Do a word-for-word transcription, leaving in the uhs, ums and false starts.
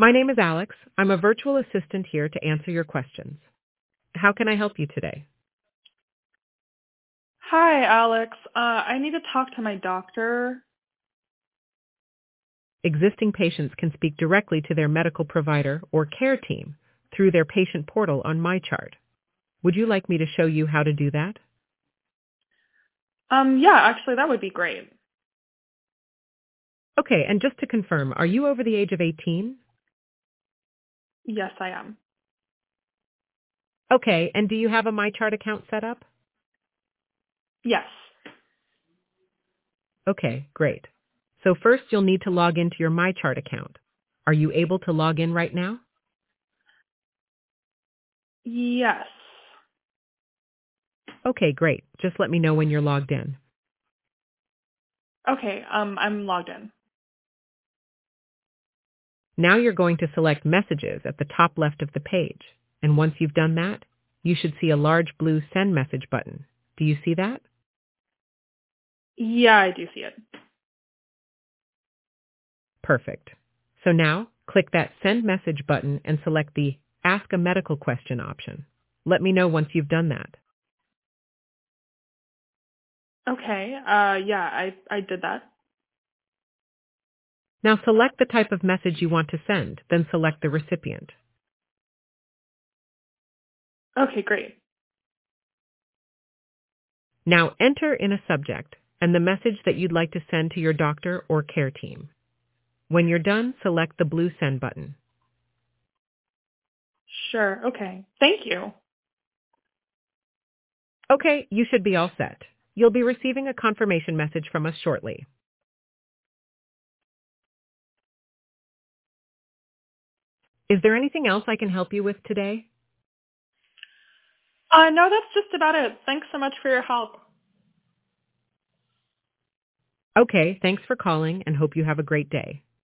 My name is Alex. I'm a virtual assistant here to answer your questions. How can I help you today? Hi, Alex. Uh, I need to talk to my doctor. Existing patients can speak directly to their medical provider or care team through their patient portal on MyChart. Would you like me to show you how to do that? Um, yeah, actually, that would be great. Okay, and just to confirm, are you over the age of eighteen? Yes, I am. Okay, and do you have a MyChart account set up? Yes. Okay, great. So first you'll need to log into your MyChart account. Are you able to log in right now? Yes. Okay, great. Just let me know when you're logged in. Okay, um, I'm logged in. Now you're going to select Messages at the top left of the page. And once you've done that, you should see a large blue Send Message button. Do you see that? Yeah, I do see it. Perfect. So now, click that Send Message button and select the Ask a Medical Question option. Let me know once you've done that. Okay, uh, yeah, I, I did that. Now select the type of message you want to send, then select the recipient. Okay, great. Now enter in a subject and the message that you'd like to send to your doctor or care team. When you're done, select the blue Send button. Sure, okay. Thank you. Okay, you should be all set. You'll be receiving a confirmation message from us shortly. Is there anything else I can help you with today? Uh, no, that's just about it. Thanks so much for your help. Okay, thanks for calling and hope you have a great day.